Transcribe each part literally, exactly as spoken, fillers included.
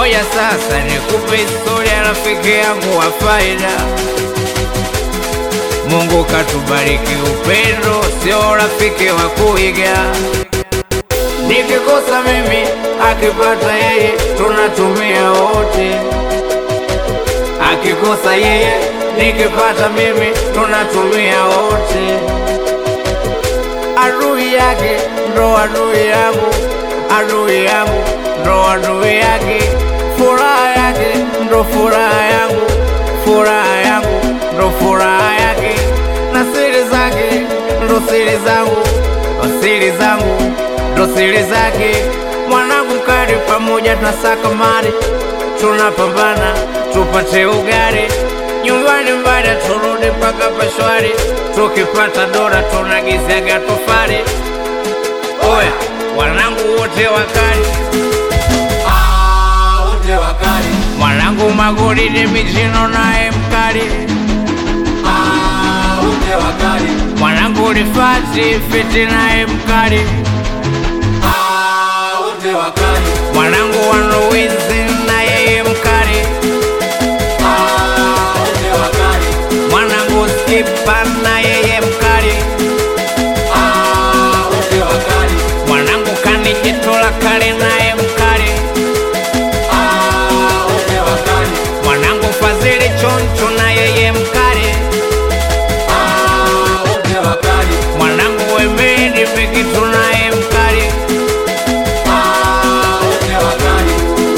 Ngoja sasa nikupe historia rafiki yangu wa faida. Mungu katubariki upendo, sio rafiki wa kuiga. Nikikosa mimi, akipata yeye, tunatumia wote. Akikosa yeye, nikipata mimi, tunatumia wote. Adui yake ndo adui yangu, adui yangu ndo adui yake. Furaha yake ndo furaha yangu, furaha yangu ndo furaha yake. Na siri zake ndo siri zangu, siri zangu ndo siri zake. Mwanangu mkali, pamoja tunasaka mali, tunapambana tupate ugali. Nyumbani mbada turudi mpaka pashwari, tukipata dola tunagizaga tofali. Oya, wanangu wote wakali, ah, wote wakali. Mwanangu Magoli de Mijino naye mkali, ah, wote wakali. Mwanangu Rifati Fiti naye mkali, ah, wote wakali. Mwanangu Wanuwizi na yeye mkali, ah, wote wakali. Mwanangu Skipa na yeye mkali, ah, wote wakali. Mwanangu Kanijitola kali naye mkali, ah, wote wakali. Mwanangu Fazili Choncho na yeye mkali, ah, wote wakali. Mwanangu Wemedi Pikitu naye mkali, ah, wote wakali.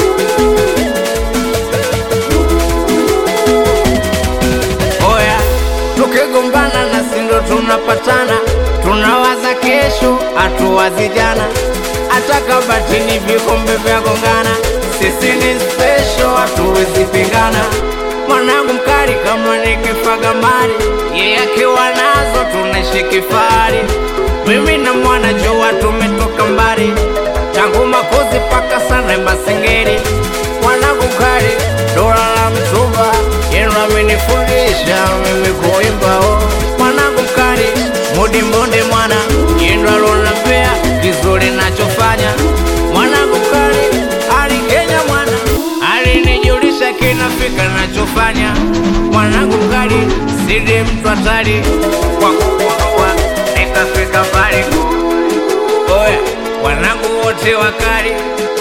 Oya, tukigombana na sindo tunapatana, tunawaza kesho, hatuwazi jana. Hata kabatini vikombe vya gongana, sisi ni special, hatuwezi pingana. Mwanangu mkali kama nikifaga mali, yeye akiwa nazo tunaishi kifahari. Mimi na mwana Joa tumetoka mbali, tangu Makuzi paka sana Masengeri. Mwanangu mkali dola la mtumba, yeye amenifundisha mimi kuimba. Oh, mwanangu mkali Mudi Mbonde mwana, yeye ndo alonambia vizuri nachofanya. Mwanangu mkali Ali Kenya mwana, alinijulisha kinafika nachofanya. Mwanangu mkali sidi mtu hatari, kwa kugundua nikafika mbali. Oya, wanangu wote wakali,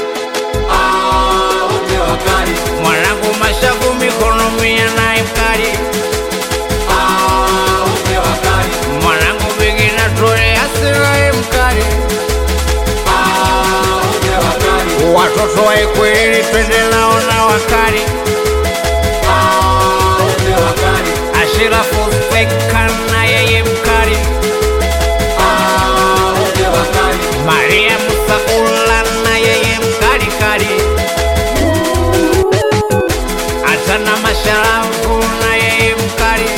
ah, wote wakali. mwanangu Mashavu mikono mia naye mkali, ah, wote wakali. mwanangu Bigi na Tore asiraye mkali. ah, wote wakali. Watoto wa Ikweli twende nao na wakali, ah, wote wakali. Ashirafu Speka na yeye mkali, ah, wote wakali. Maria Musakula na yeye mkali kali, hata na Masharafu na yeye mkali,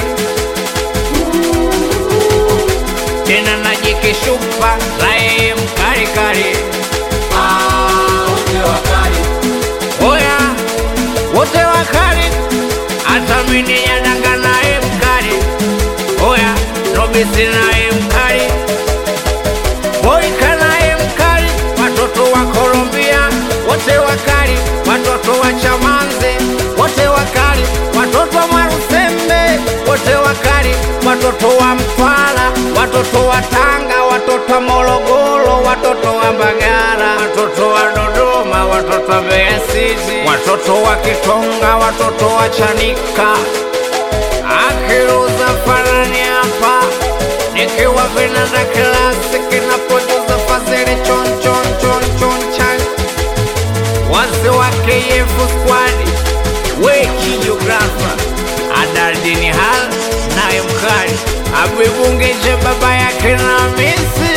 tena na Jike Shupa na yeye mkali kali. ah, wote wakali. Oya, wote wakali, hata mimi Nyadanga naye mkali. Oya, Robisi naye mkali, Boyka naye mkali. Watoto wa Colombia wote wakali, watoto wa Chamanze wote wakali, watoto wa Marusembe wote wakali, watoto wa Mtwara, watoto wa Tanga, watoto wa Morogoro, watoto wa Mbagala, watoto wa Dodoma, watoto wa Mbeya City, watoto wa Kitonga, watoto wa Chanika. Akiruza Farani hapa, nikiwa Vinanda Classic na producer Fazili Chon Chon Chon Chon Chan. Wazee wa K F Squad, Weki Geographer, Adaldini Hal naye mkali, Abibungeje baba yake na Misi,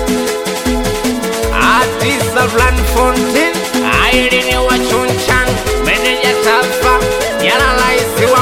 Atisa Blan Fontin, Airini wa Chonchan, Meneja Tafa, Yala Laisi